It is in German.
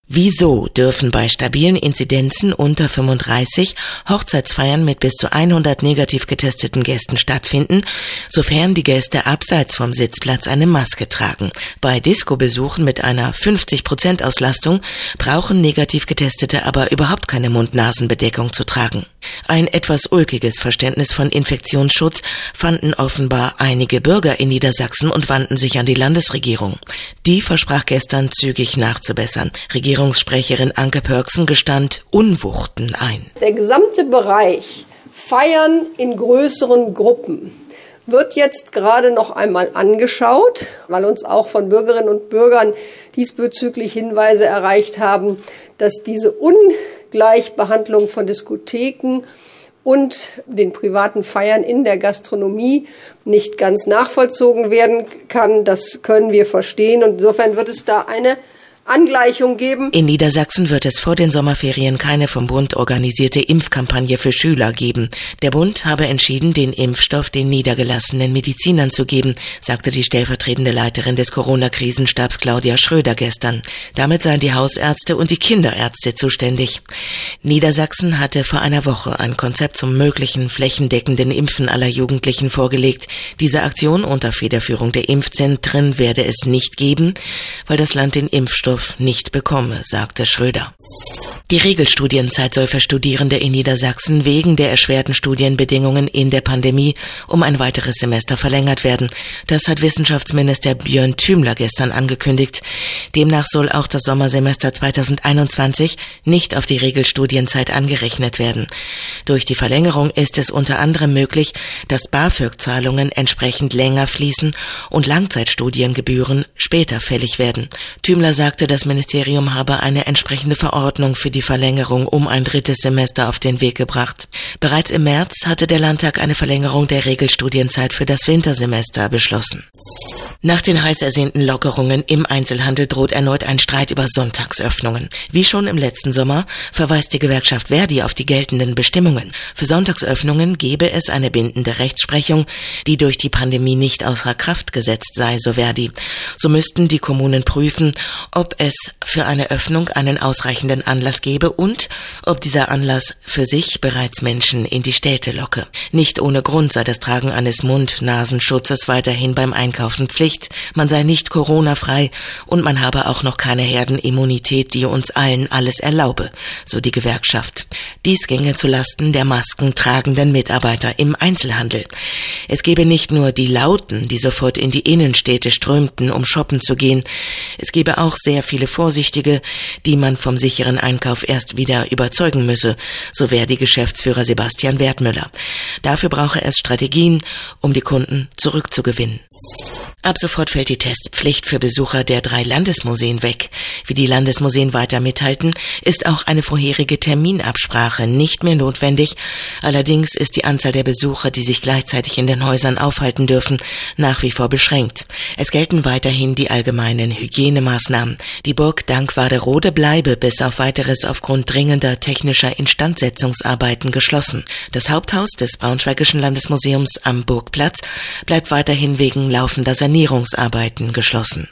Wieso dürfen bei stabilen Inzidenzen unter 35 Hochzeitsfeiern mit bis zu 100 negativ getesteten Gästen stattfinden, sofern die Gäste abseits vom Sitzplatz eine Maske tragen? Bei Disco-Besuchen mit einer 50% Auslastung brauchen negativ Getestete aber überhaupt keine Mund-Nasen-Bedeckung zu tragen. Ein etwas ulkiges Verständnis von Infektionsschutz fanden offenbar einige Bürger in Niedersachsen und wandten sich an die Landesregierung. Die versprach gestern zügig nachzubessern. Regierungssprecherin Anke Pörksen gestand Unwuchten ein. Der gesamte Bereich Feiern in größeren Gruppen wird jetzt gerade noch einmal angeschaut, weil uns auch von Bürgerinnen und Bürgern diesbezüglich Hinweise erreicht haben, dass diese Ungleichbehandlung von Diskotheken und den privaten Feiern in der Gastronomie nicht ganz nachvollzogen werden kann. Das können wir verstehen und insofern wird es da eine Angleichung geben. In Niedersachsen wird es vor den Sommerferien keine vom Bund organisierte Impfkampagne für Schüler geben. Der Bund habe entschieden, den Impfstoff den niedergelassenen Medizinern zu geben, sagte die stellvertretende Leiterin des Corona-Krisenstabs Claudia Schröder gestern. Damit seien die Hausärzte und die Kinderärzte zuständig. Niedersachsen hatte vor einer Woche ein Konzept zum möglichen flächendeckenden Impfen aller Jugendlichen vorgelegt. Diese Aktion unter Federführung der Impfzentren werde es nicht geben, weil das Land den Impfstoff nicht bekomme, sagte Schröder. Die Regelstudienzeit soll für Studierende in Niedersachsen wegen der erschwerten Studienbedingungen in der Pandemie um ein weiteres Semester verlängert werden. Das hat Wissenschaftsminister Björn Thümler gestern angekündigt. Demnach soll auch das Sommersemester 2021 nicht auf die Regelstudienzeit angerechnet werden. Durch die Verlängerung ist es unter anderem möglich, dass BAföG-Zahlungen entsprechend länger fließen und Langzeitstudiengebühren später fällig werden. Thümler sagte, das Ministerium habe eine entsprechende Verordnung für die Verlängerung um ein drittes Semester auf den Weg gebracht. Bereits im März hatte der Landtag eine Verlängerung der Regelstudienzeit für das Wintersemester beschlossen. Nach den heiß ersehnten Lockerungen im Einzelhandel droht erneut ein Streit über Sonntagsöffnungen. Wie schon im letzten Sommer verweist die Gewerkschaft Verdi auf die geltenden Bestimmungen. Für Sonntagsöffnungen gebe es eine bindende Rechtsprechung, die durch die Pandemie nicht außer Kraft gesetzt sei, so Verdi. So müssten die Kommunen prüfen, ob es für eine Öffnung einen ausreichenden Anlass gebe und ob dieser Anlass für sich bereits Menschen in die Städte locke. Nicht ohne Grund sei das Tragen eines Mund-Nasenschutzes weiterhin beim Einkaufen Pflicht. Man sei nicht Corona-frei und man habe auch noch keine Herdenimmunität, die uns allen alles erlaube, so die Gewerkschaft. Dies ginge zulasten der maskentragenden Mitarbeiter im Einzelhandel. Es gebe nicht nur die Lauten, die sofort in die Innenstädte strömten, um shoppen zu gehen. Es gebe auch sehr viele Vorsichtige, die man vom sicheren Einkauf erst wieder überzeugen müsse, so wäre die Geschäftsführer Sebastian Wertmüller. Dafür brauche es Strategien, um die Kunden zurückzugewinnen. Ab sofort fällt die Testpflicht für Besucher der 3 Landesmuseen weg. Wie die Landesmuseen weiter mitteilten, ist auch eine vorherige Terminabsprache nicht mehr notwendig. Allerdings ist die Anzahl der Besucher, die sich gleichzeitig in den Häusern aufhalten dürfen, nach wie vor beschränkt. Es gelten weiterhin die allgemeinen Hygienemaßnahmen. Die Burg Dankwarderode bleibe bis auf Weiteres aufgrund dringender technischer Instandsetzungsarbeiten geschlossen. Das Haupthaus des Braunschweigischen Landesmuseums am Burgplatz bleibt weiterhin wegen laufender Sanierungsarbeiten geschlossen.